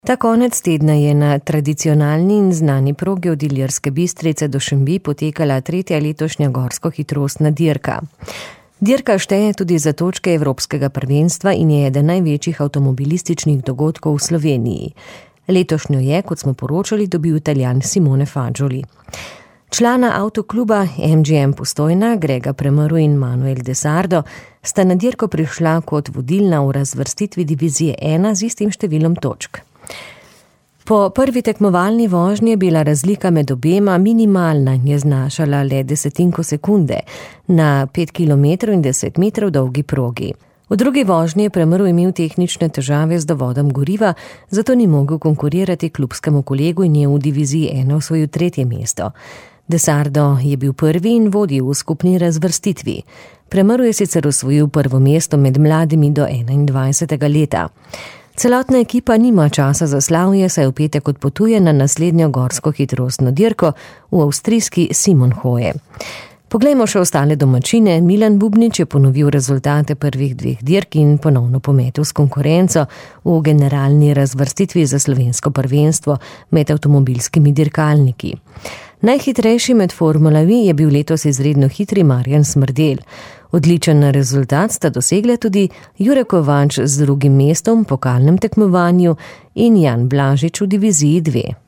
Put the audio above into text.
Ta konec tedna je na tradicionalni in znani progi od Ilirske Bistrice do Šembi potekala 3. letošnja gorsko-hitrostna dirka. Dirka šteje tudi za točke evropskega prvenstva in je eden največjih avtomobilističnih dogodkov v Sloveniji. Letošnjo je, kot smo poročali, dobil Italijan Simone Fagioli. Člana avtokluba MGM Postojna, Grega Premrl in Manuel De Sardo, sta na dirko prišla kot vodilna v razvrstitvi divizije 1 z istim številom točk. Po prvi tekmovalni vožnji je bila razlika med obema minimalna in je znašala le desetinko sekunde na 5 km in 10 metrov dolgi progi. V drugi vožnji je Premrl imel tehnične težave z dovodom goriva, zato ni mogel konkurirati klubskemu kolegu in je v diviziji 1 osvojil 3. mesto. De Sardo je bil prvi in vodil v skupni razvrstitvi. Premrl je sicer osvojil prvo mesto med mladimi do 21. leta. Celotna ekipa nima časa za slavje, saj v petek odpotuje na naslednjo gorsko-hitrostno dirko v avstrijski Simonhoje. Poglejmo še ostale domačine. Milan Bubnič je ponovil rezultate prvih 2 dirk in ponovno pometel s konkurenco v generalni razvrstitvi za slovensko prvenstvo med avtomobilskimi dirkalniki. Najhitrejši med formulami je bil letos izredno hitri Marjan Smrdelj. Odličen rezultat sta dosegle tudi Jure Kovač z 2. mestom v pokalnem tekmovanju in Jan Blažič v diviziji 2.